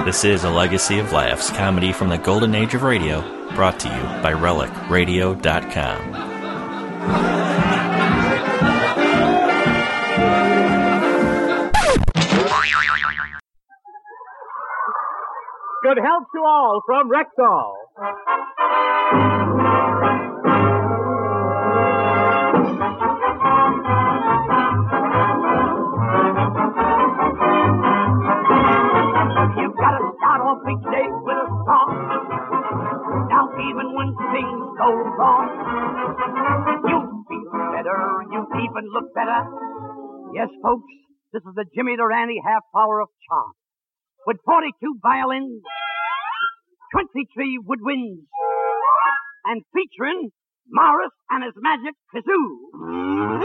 This is a legacy of laughs, comedy from the golden age of radio, brought to you by RelicRadio.com. Good health to all from Rexall. You've got to start off each day with a song. Now even when things go wrong, you feel better, you even look better. Yes, folks, this is the Jimmy Durante half hour of charm. With 42 violins, 23 woodwinds, and featuring Morris and his magic kazoo.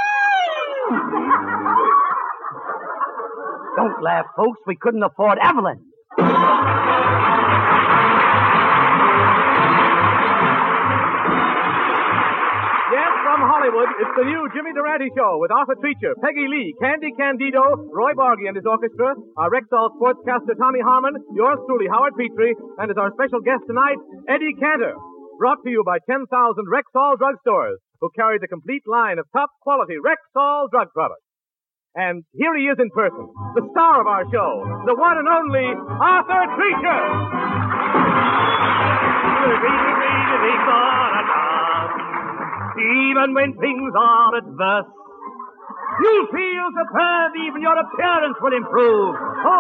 Don't laugh, folks. We couldn't afford Evelyn. Yes, from Hollywood, it's the new Jimmy Durante Show with Arthur Treacher, Peggy Lee, Candy Candido, Roy Bargy and his orchestra, our Rexall sportscaster Tommy Harmon, yours truly, Howard Petrie, and as our special guest tonight, Eddie Cantor. Brought to you by 10,000 Rexall drugstores, who carry the complete line of top-quality Rexall drug products. And here he is in person, the star of our show, the one and only Arthur Treacher. Even when things are adverse, you feel superb, even your appearance will improve.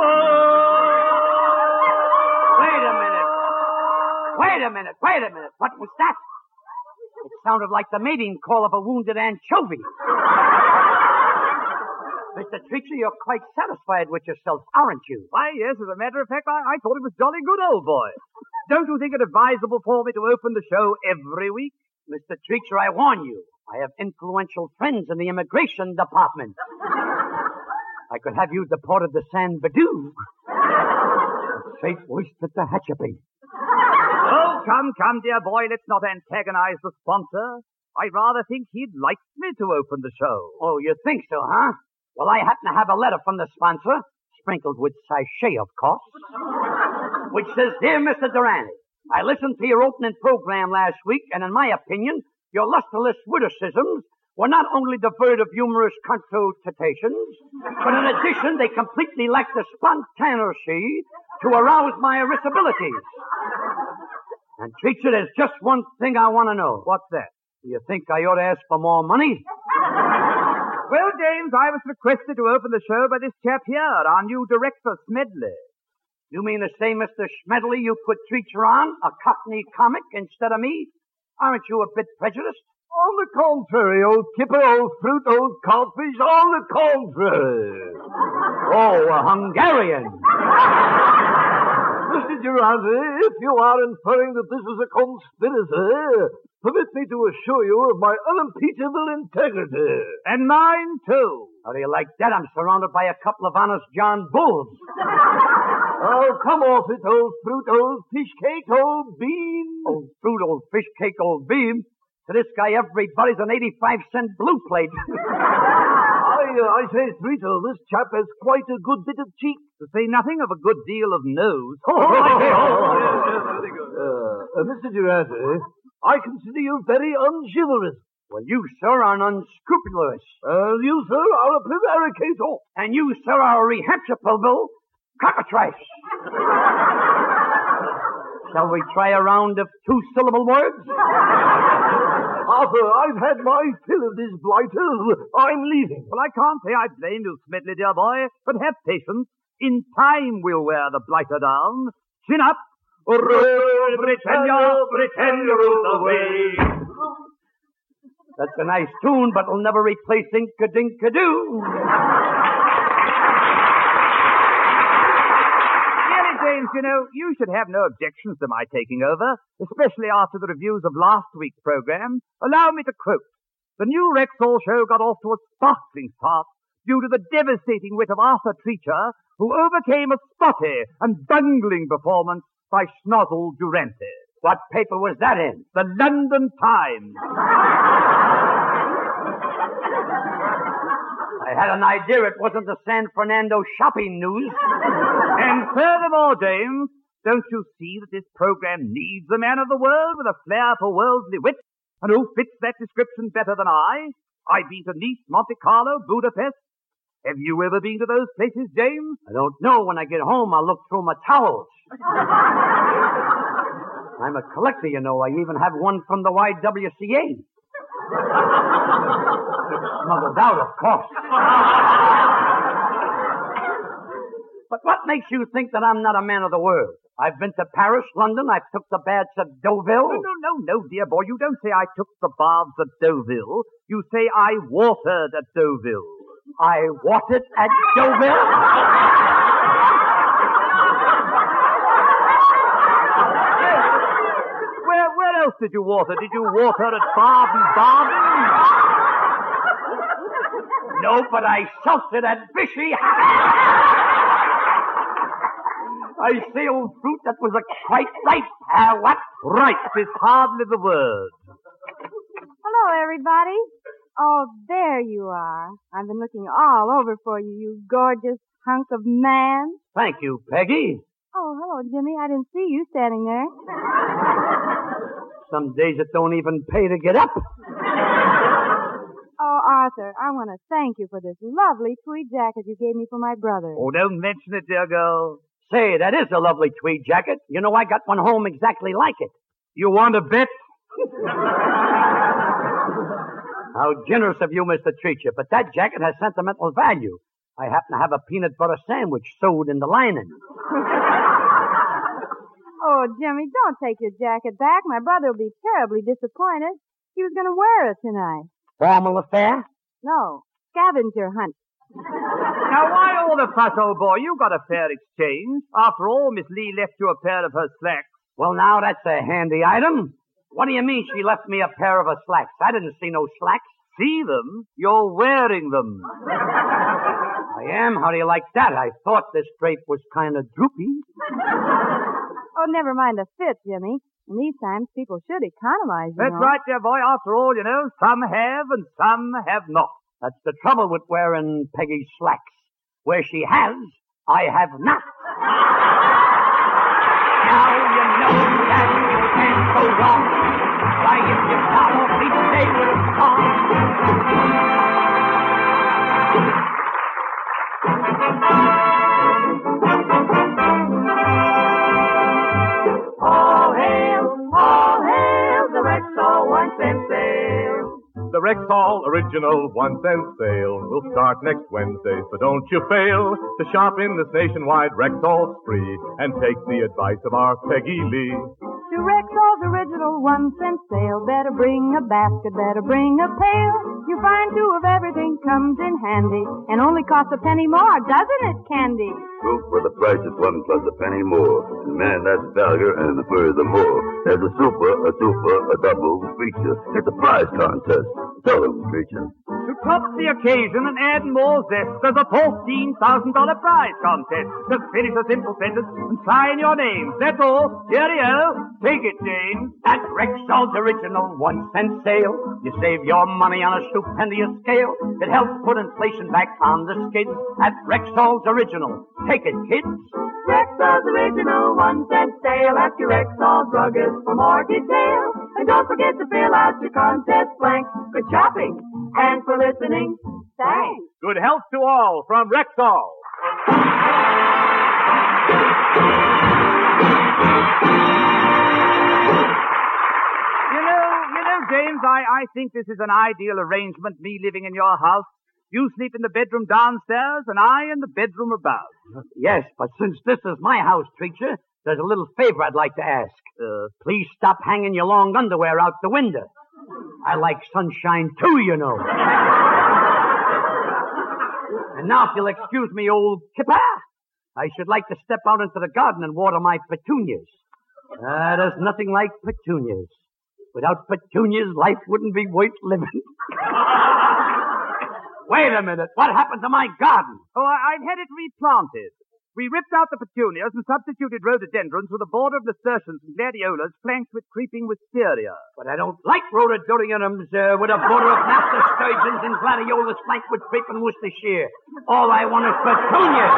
Wait a minute. What was that? It sounded like the mating call of a wounded anchovy. Mr. Treacher, you're quite satisfied with yourself, aren't you? Why, yes, as a matter of fact, I thought it was jolly good, old boy. Don't you think it advisable for me to open the show every week? Mr. Treacher, I warn you. I have influential friends in the immigration department. I could have you deported to San Badoo. Straight west at the Hatchapin. Oh, come, dear boy, let's not antagonize the sponsor. I rather think he'd like me to open the show. Oh, you think so, huh? Well, I happen to have a letter from the sponsor, sprinkled with sachet, of course, which says, Dear Mr. Durante, I listened to your opening program last week, and in my opinion, your lusterless witticisms were not only devoid of humorous connotations, but in addition, they completely lack the spontaneity to arouse my irritabilities. And, Treacher, there's just one thing I want to know. What's that? Do you think I ought to ask for more money? Well, James, I was requested to open the show by this chap here, our new director, Smedley. You mean to say, Mr. Smedley, you put Treacher on, a Cockney comic, instead of me? Aren't you a bit prejudiced? On the contrary, old kipper, old fruit, old codfish, on the contrary. Oh, a Hungarian. Mr. Durante, if you are inferring that this is a conspiracy, permit me to assure you of my unimpeachable integrity. And mine, too. How do you like that? I'm surrounded by a couple of honest John Bulls. Oh, come off it, old fruit, old fish cake, old bean. Old fruit, old fish cake, old bean. To this guy, everybody's an 85-cent blue plate. I say, Treacher, this chap has quite a good bit of cheek. To say nothing of a good deal of nose. Mr. Durante, I consider you very unchivalrous. Well, you, sir, are unscrupulous. You, sir, are a prevaricator. And you, sir, are a rehabilitable cockatrice. Shall we try a round of two-syllable words? Arthur, I've had my fill of these blighters. I'm leaving. Well, I can't say I blame you, Smedley, dear boy, but have patience. In time we'll wear the blighter down. Chin up. Britannia, Britannia, rule the way. That's a nice tune, but it'll never replace Inka-Dinka-Doo. James, you know, you should have no objections to my taking over, especially after the reviews of last week's program. Allow me to quote. The new Rexall show got off to a sparkling start due to the devastating wit of Arthur Treacher, who overcame a spotty and bungling performance by Schnozzle Durante. What paper was that in? The London Times. I had an idea it wasn't the San Fernando shopping news. And furthermore, James, don't you see that this program needs a man of the world with a flair for worldly wit? And who fits that description better than I? I've been to Nice, Monte Carlo, Budapest. Have you ever been to those places, James? I don't know. When I get home, I'll look through my towels. I'm a collector, you know. I even have one from the YWCA. Smuggled out, of course. But what makes you think that I'm not a man of the world? I've been to Paris, London. I've took the baths at Deauville. No, dear boy. You don't say I took the baths at Deauville. You say I watered at Deauville. I watered at Deauville? Where else did you water? Did you water at Baden-Baden? No, but I salted at Vichy. I sailed fruit that was quite ripe. What? Ripe is hardly the word. Hello, everybody. Oh, there you are. I've been looking all over for you, you gorgeous hunk of man. Thank you, Peggy. Oh, hello, Jimmy. I didn't see you standing there. Some days it don't even pay to get up. Oh, Arthur, I want to thank you for this lovely tweed jacket you gave me for my brother. Oh, don't mention it, dear girl. Say, that is a lovely tweed jacket. You know, I got one home exactly like it. You want to bet? How generous of you, Mr. Treacher. But that jacket has sentimental value. I happen to have a peanut butter sandwich sewed in the lining. Oh, Jimmy, don't take your jacket back. My brother will be terribly disappointed. He was going to wear it tonight. Formal affair? No, scavenger hunt. Now, why all the fuss, old boy? You got a fair exchange. After all, Miss Lee left you a pair of her slacks. Well, now, that's a handy item. What do you mean she left me a pair of her slacks? I didn't see no slacks. See them? You're wearing them. I am? How do you like that? I thought this drape was kind of droopy. Oh, never mind the fit, Jimmy. In these times, people should economize, you That's know. right, dear boy. After all, you know, some have and some have not. That's the trouble with wearing Peggy's slacks. Where she has, I have not. Now you know that you can't go wrong. Why, if you follow each day with a song. All hail, the Rexall 1 cent sale. The Rexall Original 1 cent sale will start next Wednesday, so don't you fail to shop in this nationwide Rexall spree and take the advice of our Peggy Lee. To Rexall's Original 1 cent sale, better bring a basket, better bring a pail. You find two of everything comes in handy, and only costs a penny more, doesn't it, Candy? Proof for the price is 1 plus a penny more. And man, that's value and furthermore. There's a super, a double feature. It's a prize contest. Tell them, creature. To top the occasion and add more zest, there's a $14,000 prize contest. Just finish a simple sentence and sign your name. That's all. Cheerio. Take it, James. At Rexall's Original 1 cent sale, you save your money on a stupendous scale. It helps put inflation back on the skids. At Rexall's Original. Take it, kids. Rexall's Original 1 cent sale at your Rexall druggist for more detail. And don't forget to fill out your contest blank. Good shopping and for listening. Thanks. Good health to all from Rexall. You know, James, I think this is an ideal arrangement, me living in your house. You sleep in the bedroom downstairs, and I in the bedroom above. Yes, but since this is my house, Treacher, there's a little favor I'd like to ask. Please stop hanging your long underwear out the window. I like sunshine too, you know. And now, if you'll excuse me, old kipper, I should like to step out into the garden and water my petunias. There's nothing like petunias. Without petunias, life wouldn't be worth living. Wait a minute. What happened to my garden? Oh, I've had it replanted. We ripped out the petunias and substituted rhododendrons with a border of nasturtiums and gladiolas flanked with creeping wisteria. But I don't like rhododendrons with a border of nasturtiums and gladiolas flanked with creeping Worcestershire. All I want is petunias.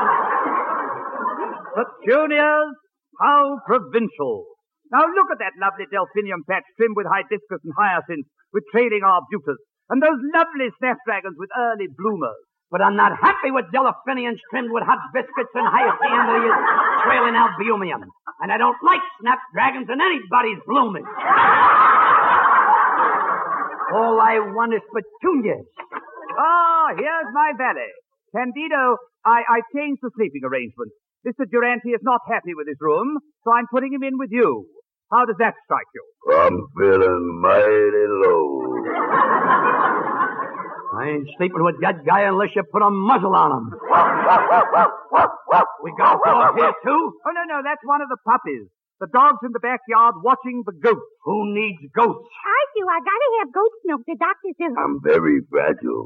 Petunias? How provincial. Now look at that lovely delphinium patch trimmed with hibiscus and hyacinths with trailing arbutus, and those lovely snapdragons with early bloomers. But I'm not happy with delphiniums trimmed with hot biscuits and hyacinths trailing albumium. And I don't like snapdragons in anybody's blooming. All I want is petunias. Ah, here's my valet. Candido, I changed the sleeping arrangement. Mr. Durante is not happy with his room, so I'm putting him in with you. How does that strike you? I'm feeling mighty low. I ain't sleeping with that guy unless you put a muzzle on him. We got a dog here, too? Oh, no, that's one of the puppies. The dog's in the backyard watching the goats. Who needs goats? I do. I gotta have goat's milk. The doctor says... I'm very fragile.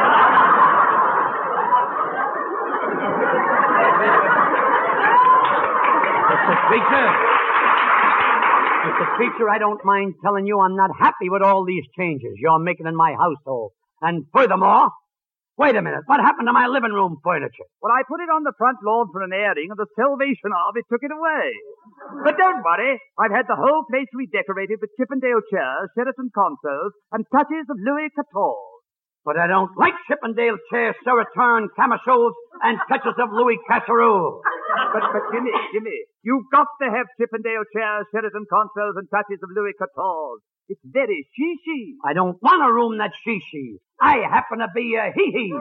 Mr. Creature, I don't mind telling you I'm not happy with all these changes you're making in my household. And furthermore, wait a minute, what happened to my living room furniture? Well, I put it on the front lawn for an airing, and the Salvation Army took it away. But don't worry, I've had the whole place redecorated with Chippendale chairs, Sheraton consoles, and touches of Louis XIV. But I don't like Chippendale chairs, Sheraton camisoles, and touches of Louis Casserole. But Jimmy, you've got to have Chippendale chairs, Sheraton consoles, and touches of Louis XIV. It's very she-she. I don't want a room that's she-she. I happen to be a he-he.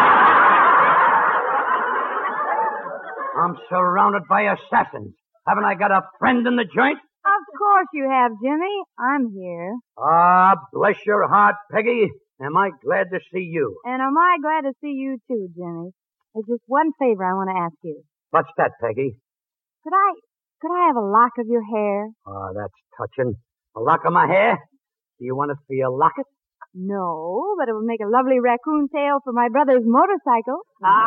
I'm surrounded by assassins. Haven't I got a friend in the joint? Of course you have, Jimmy. I'm here. Ah, bless your heart, Peggy. Am I glad to see you? And am I glad to see you too, Jimmy. There's just one favor I want to ask you. What's that, Peggy? Could I have a lock of your hair? Oh, that's touching. A lock of my hair? Do you want it for your locket? No, but it would make a lovely raccoon tail for my brother's motorcycle.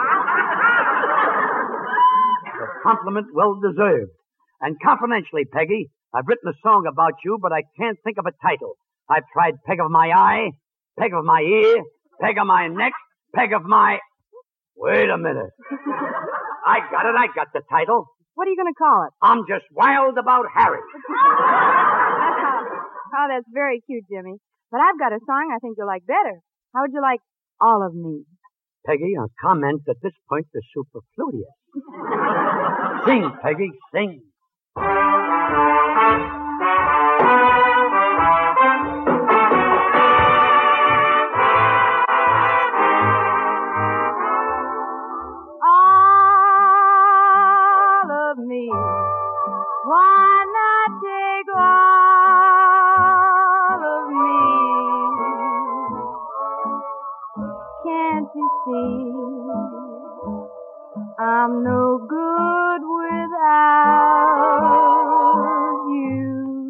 A compliment well deserved. And confidentially, Peggy, I've written a song about you, but I can't think of a title. I've tried Peg of My Eye, Peg of My Ear, Peg of My Neck, Peg of My... Wait a minute. I got it. I got the title. What are you going to call it? I'm Just Wild About Harry. Oh, that's very cute, Jimmy. But I've got a song I think you'll like better. How would you like All of Me? Peggy, a comment at this point is superfluous. Sing, Peggy, sing. All of me. Why not take all of me? Can't you see I'm no good without you?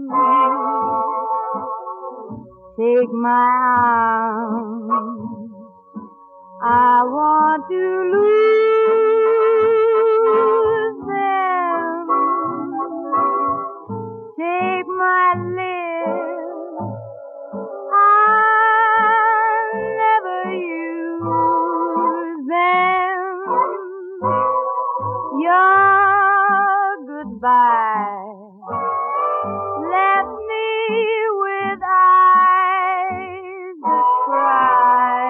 Take my arms, I want to lose them. Take my lips, I'll never use them. Your goodbye left me with eyes that cry.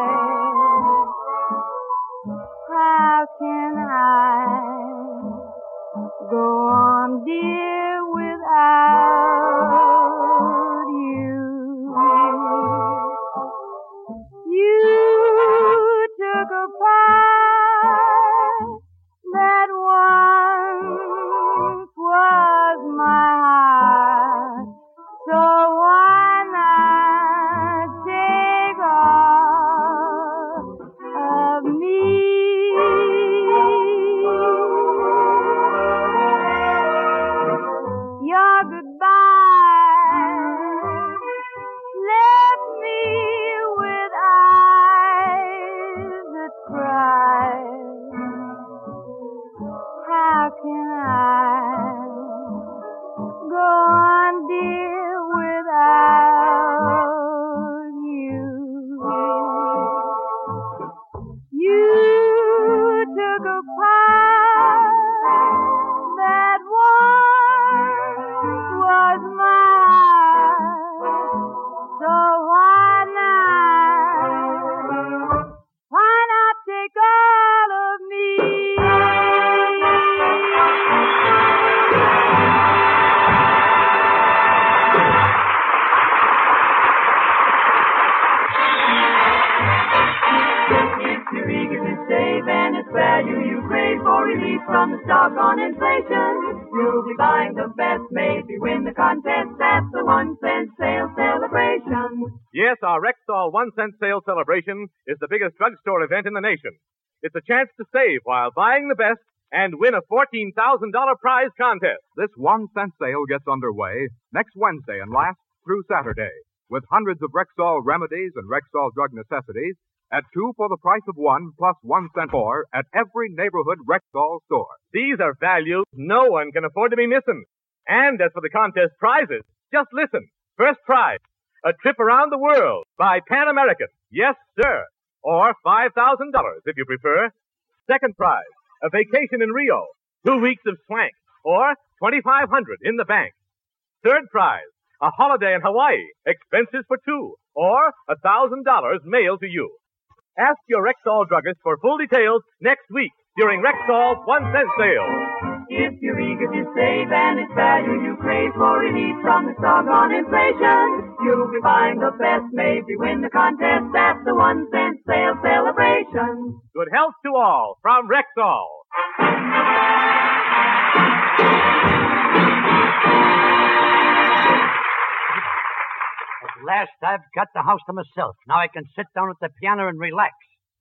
How can I go on, dear, without you? You took a part that once was my heart, so why not take all of me? can I go on, dear, without you? You took a part that once was mine, so why not take all of me? If you're eager to save and its value you crave for relief from the stock on inflation, you'll be buying the best, maybe win the contest at the 1 cent sale celebration. Yes, our Rexall 1 cent sale celebration is the biggest drugstore event in the nation. It's a chance to save while buying the best and win a $14,000 prize contest. This 1 cent sale gets underway next Wednesday and lasts through Saturday, with hundreds of Rexall remedies and Rexall drug necessities at 2 for the price of 1 plus 1 cent more at every neighborhood Rexall store. These are values no one can afford to be missing. And as for the contest prizes, just listen. First prize, a trip around the world by Pan American. Yes, sir. Or $5,000 if you prefer. Second prize, a vacation in Rio, 2 weeks of swank, or $2,500 in the bank. Third prize, a holiday in Hawaii, expenses for 2, or $1,000 mailed to you. Ask your Rexall druggist for full details next week during Rexall's 1 cent sale. If you're eager to save and its value you crave for relief from the stock on inflation, you'll be buying the best, maybe win the contest at the 1 cent sale celebration. Good health to all from Rexall. At last, I've got the house to myself. Now I can sit down at the piano and relax.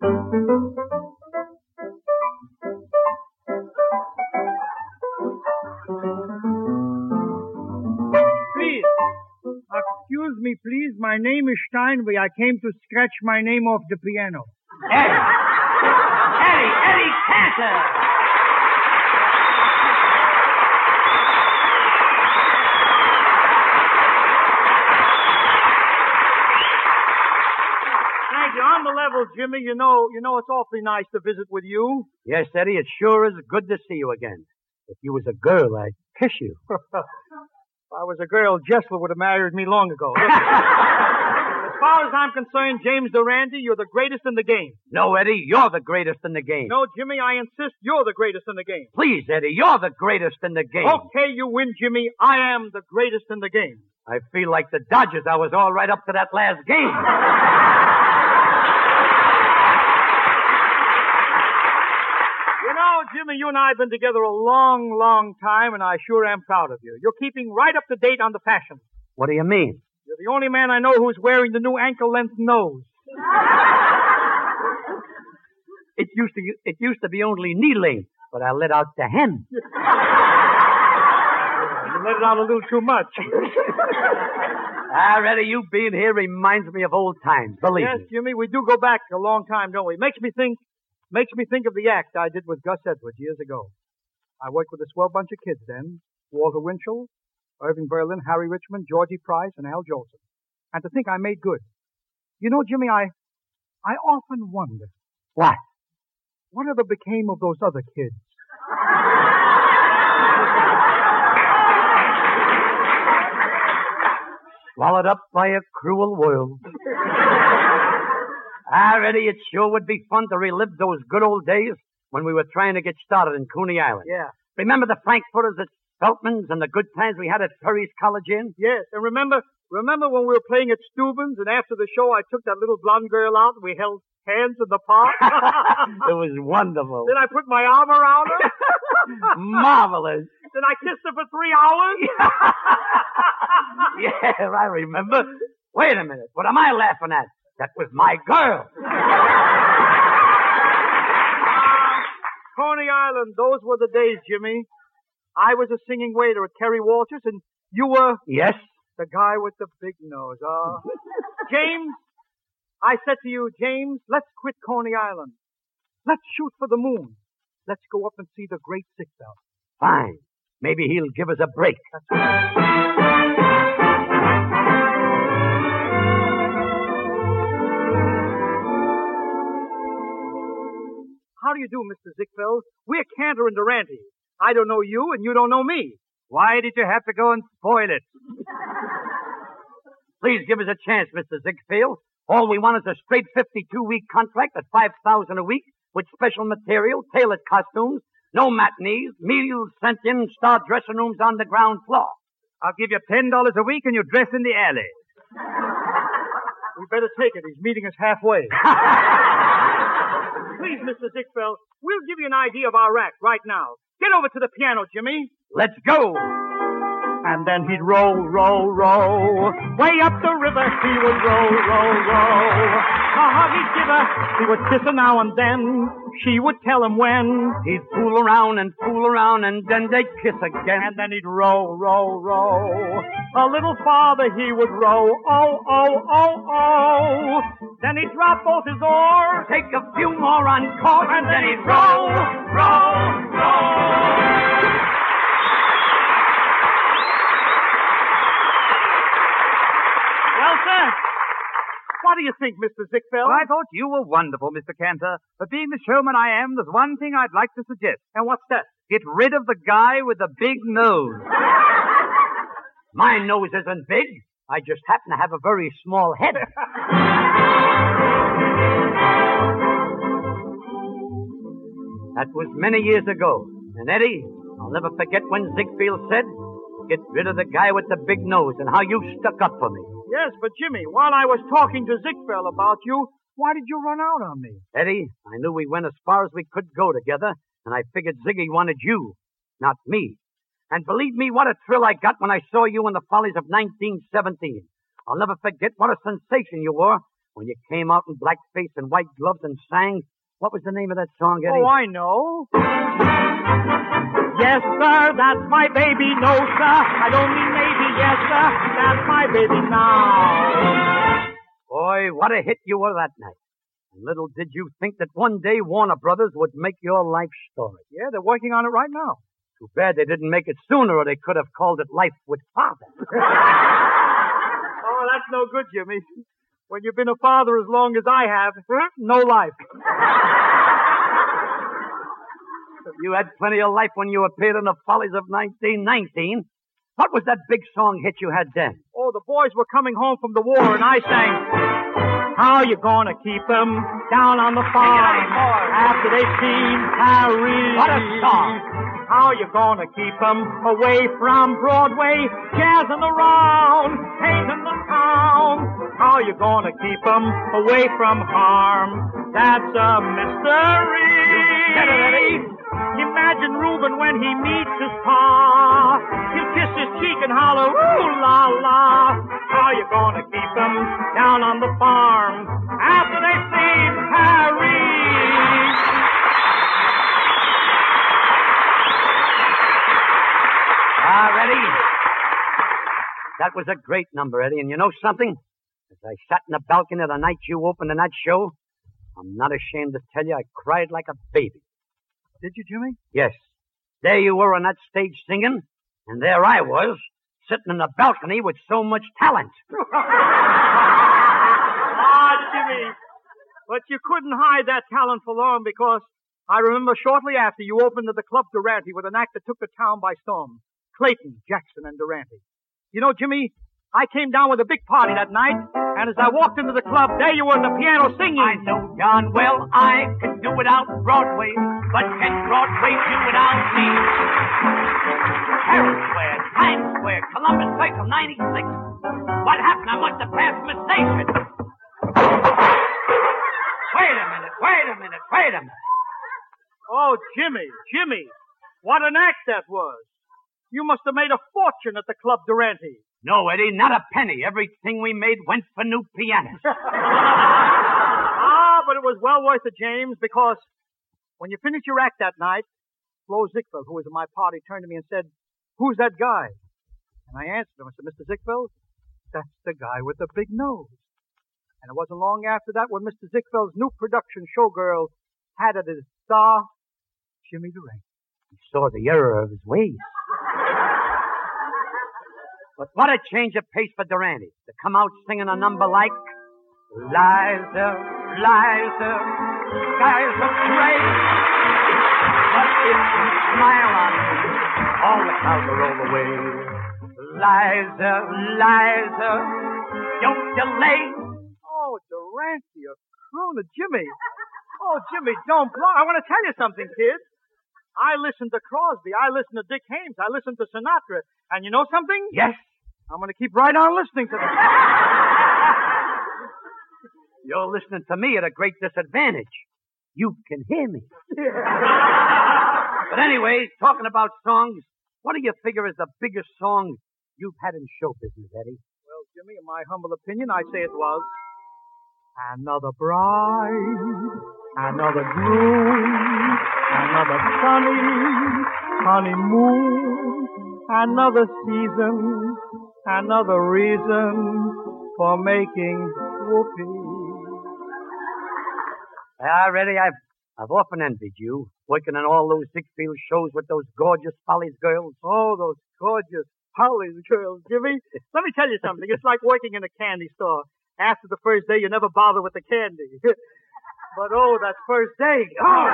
Please. Excuse me, please. My name is Steinway. I came to scratch my name off the piano. Eddie Cantor! Thank you. On the level, Jimmy, you know it's awfully nice to visit with you. Yes, Eddie, it sure is good to see you again. If you was a girl, I'd kiss you. If I was a girl, Jessler would have married me long ago. As far as I'm concerned, James Durante, you're the greatest in the game. No, Eddie, you're the greatest in the game. No, Jimmy, I insist you're the greatest in the game. Please, Eddie, you're the greatest in the game. Okay, you win, Jimmy. I am the greatest in the game. I feel like the Dodgers. I was all right up to that last game. You know, Jimmy, you and I have been together a long, long time, and I sure am proud of you. You're keeping right up to date on the fashion. What do you mean? You're the only man I know who's wearing the new ankle-length nose. It used to be only knee-length, but I let out the hem. You let it out a little too much. Eddie, you being here reminds me of old times, believe me. Yes, Jimmy, we do go back a long time, don't we? Makes me think of the act I did with Gus Edwards years ago. I worked with a swell bunch of kids then. Walter Winchell, Irving Berlin, Harry Richmond, Georgie Price, and Al Jolson. And to think I made good. You know, Jimmy, I often wonder. What? Whatever became of those other kids? Swallowed up by a cruel world. Eddie, it sure would be fun to relive those good old days when we were trying to get started in Coney Island. Yeah. Remember the Frankfurters at Feltman's and the good times we had at Perry's College Inn? Yes, and remember when we were playing at Steuben's and after the show I took that little blonde girl out and we held hands in the park? It was wonderful. Then I put my arm around her. Marvelous. Then I kissed her for 3 hours. Yeah, I remember. Wait a minute. What am I laughing at? That was my girl. Coney Island, those were the days, Jimmy. I was a singing waiter at Kerry Walters, and you were... Yes? The guy with the big nose. James, I said to you, James, let's quit Coney Island. Let's shoot for the moon. Let's go up and see the Great 6 out. Fine. Maybe he'll give us a break. How do you do, Mr. Ziegfeld? We're Cantor and Durante. I don't know you, and you don't know me. Why did you have to go and spoil it? Please give us a chance, Mr. Ziegfeld. All we want is a straight 52-week contract at $5,000 a week with special material, tailored costumes, no matinees, meals sent in, star dressing rooms on the ground floor. I'll give you $10 a week and you dress in the alley. We better take it. He's meeting us halfway. Please, Mr. Ziegfeld, we'll give you an idea of our act right now. Get over to the piano, Jimmy. Let's go. And then he'd row, row, row. Way up the river he would row, row, row. A he'd give her. He would kiss her now and then. She would tell him when. He'd fool around, and then they'd kiss again. And then he'd row, row, row. A little farther he would row. Oh, oh, oh, oh. Then he'd drop both his oars. Take a few more on course. And then he'd row, row, row. Well, sir, what do you think, Mr. Ziegfeld? Well, I thought you were wonderful, Mr. Cantor. But being the showman I am, there's one thing I'd like to suggest. And what's that? Get rid of the guy with the big nose. My nose isn't big. I just happen to have a very small head. That was many years ago. And Eddie, I'll never forget when Ziegfeld said, get rid of the guy with the big nose, and how you stuck up for me. Yes, but Jimmy, while I was talking to Ziegfeld about you, why did you run out on me? Eddie, I knew we went as far as we could go together, and I figured Ziggy wanted you, not me. And believe me, what a thrill I got when I saw you in the Follies of 1917. I'll never forget what a sensation you were when you came out in blackface and white gloves and sang. What was the name of that song, Eddie? Oh, I know. Yes, sir, that's my baby. No, sir, I don't mean maybe. Yes, sir, that's my baby now. Boy, what a hit you were that night. And little did you think that one day Warner Brothers would make your life story. Yeah, they're working on it right now. Too bad they didn't make it sooner, or they could have called it Life with Father. Oh, that's no good, Jimmy. When you've been a father as long as I have, no life. You had plenty of life when you appeared in the Follies of 1919. What was that big song hit you had then? Oh, the boys were coming home from the war, and I sang, how you gonna keep them down on the farm after they've seen Paris? What a song! How you gonna keep them away from Broadway, jazzing around, painting the town? How you gonna keep them away from harm? That's a mystery. You said it, Eddie. Imagine Reuben when he meets his pa. He'll kiss his cheek and holler, ooh la la. How you gonna keep them down on the farm after they've seen Paris? Ready? That was a great number, Eddie. And you know something? As I sat in the balcony the night you opened in that show, I'm not ashamed to tell you I cried like a baby. Did you, Jimmy? Yes. There you were on that stage singing, and there I was, sitting in the balcony with so much talent. Jimmy. But you couldn't hide that talent for long, because I remember shortly after you opened at the Club Durante with an act that took the town by storm. Clayton, Jackson, and Durante. You know, Jimmy, I came down with a big party that night, and as I walked into the club, there you were on the piano singing. I know darn well I can do without Broadway, but can Broadway do without me? Herald Square, Times Square, Columbus Circle, 96. What happened? I must have passed my station. Wait a minute. Oh, Jimmy, what an act that was. You must have made a fortune at the Club Durante. No, Eddie, not a penny. Everything we made went for new pianos. But it was well worth it, James, because when you finished your act that night, Flo Ziegfeld, who was at my party, turned to me and said, who's that guy? And I answered him. I said, Mr. Ziegfeld, that's the guy with the big nose. And it wasn't long after that when Mr. Ziegfeld's new production, Showgirl, had it as star Jimmy Durante. He saw the error of his ways. But what a change of pace for Durante to come out singing a number like Liza, Liza, skies are gray, but if you smile on me, all the clouds will roll away. Liza, Liza, don't delay. Oh, Durante, a crooner. Jimmy. Oh, Jimmy, don't blow. I want to tell you something, kid. I listen to Crosby. I listen to Dick Haymes. I listen to Sinatra. And you know something? Yes. I'm going to keep right on listening to them. You're listening to me at a great disadvantage. You can hear me. But anyway, talking about songs, what do you figure is the biggest song you've had in show business, Eddie? Well, Jimmy, in my humble opinion, I'd say it was Another Bride, Another Groom, Another Sunny Honeymoon, Another Season, Another Reason for Making Whoopee. Reddy, I've often envied you, working on all those Ziegfeld shows with those gorgeous Follies girls. Oh, those gorgeous Follies girls, Jimmy. Let me tell you something. It's like working in a candy store. After the first day, you never bother with the candy. But, oh, that first day. Oh!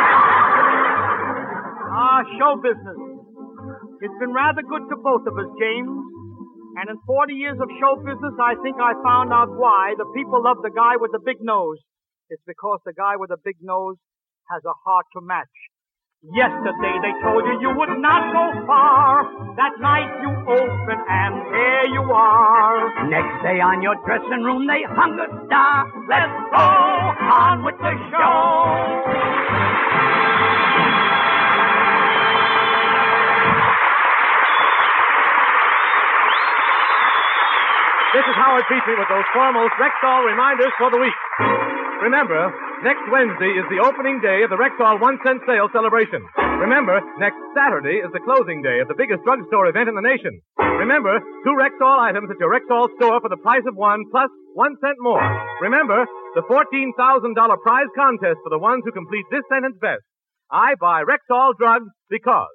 Show business. It's been rather good to both of us, James. And in 40 years of show business, I think I found out why the people love the guy with the big nose. It's because the guy with the big nose has a heart to match. Yesterday they told you would not go far. That night you open and there you are. Next day on your dressing room they hung a star. Let's go on with the show. This is Howard Petrie with those foremost Rexall reminders for the week. Remember, next Wednesday is the opening day of the Rexall 1-cent sale celebration. Remember, next Saturday is the closing day of the biggest drugstore event in the nation. Remember, 2 Rexall items at your Rexall store for the price of 1 plus 1 cent more. Remember, the $14,000 prize contest for the ones who complete this sentence best. I buy Rexall drugs because.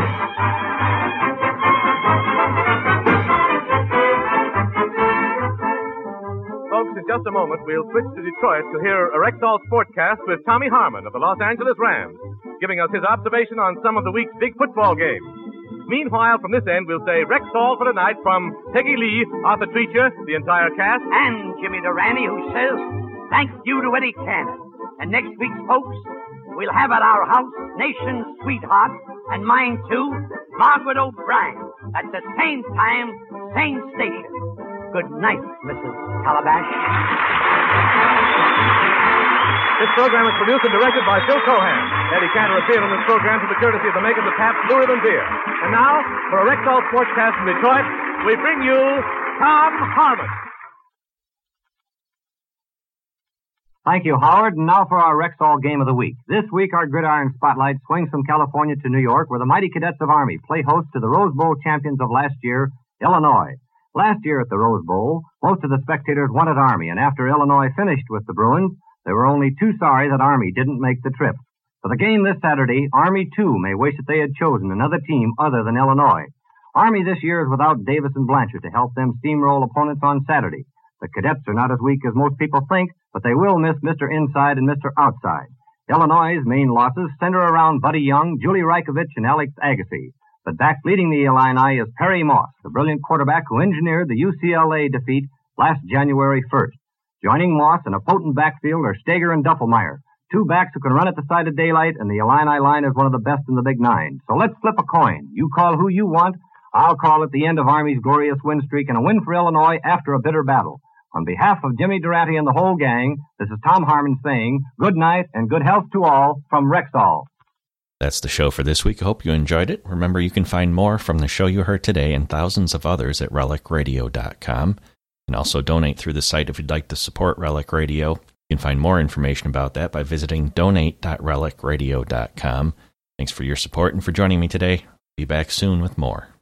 Folks, in just a moment, we'll switch to Detroit to hear a Rexall Sportcast with Tommy Harmon of the Los Angeles Rams, giving us his observation on some of the week's big football games. Meanwhile, from this end, we'll say Rexall for tonight from Peggy Lee, Arthur Treacher, the entire cast, and Jimmy Durante, who says, thank you to Eddie Cannon. And next week, folks, we'll have at our house Nation's Sweetheart, and mine too, Margaret O'Brien, at the same time, same station. Good night, Mrs. Calabash. This program is produced and directed by Phil Cohan. Eddie Cantor appeared on this program through the courtesy of the makers of Pabst Blue Ribbon Beer. And now, for a Rexall Sportscast from Detroit, we bring you Tom Harmon. Thank you, Howard. And now for our Rexall Game of the Week. This week, our gridiron spotlight swings from California to New York, where the mighty Cadets of Army play host to the Rose Bowl champions of last year, Illinois. Last year at the Rose Bowl, most of the spectators wanted Army, and after Illinois finished with the Bruins, they were only too sorry that Army didn't make the trip. For the game this Saturday, Army, too, may wish that they had chosen another team other than Illinois. Army this year is without Davis and Blanchard to help them steamroll opponents on Saturday. The Cadets are not as weak as most people think, but they will miss Mr. Inside and Mr. Outside. Illinois' main losses center around Buddy Young, Julie Reikovich, and Alex Agassi. But back leading the Illini is Perry Moss, the brilliant quarterback who engineered the UCLA defeat last January 1st. Joining Moss in a potent backfield are Steger and Duffelmeyer, 2 backs who can run at the side of daylight, and the Illini line is one of the best in the Big Nine. So let's flip a coin. You call who you want. I'll call it the end of Army's glorious win streak and a win for Illinois after a bitter battle. On behalf of Jimmy Durante and the whole gang, this is Tom Harmon saying good night and good health to all from Rexall. That's the show for this week. I hope you enjoyed it. Remember, you can find more from the show you heard today and thousands of others at relicradio.com. And also donate through the site if you'd like to support Relic Radio. You can find more information about that by visiting donate.relicradio.com. Thanks for your support and for joining me today. Be back soon with more.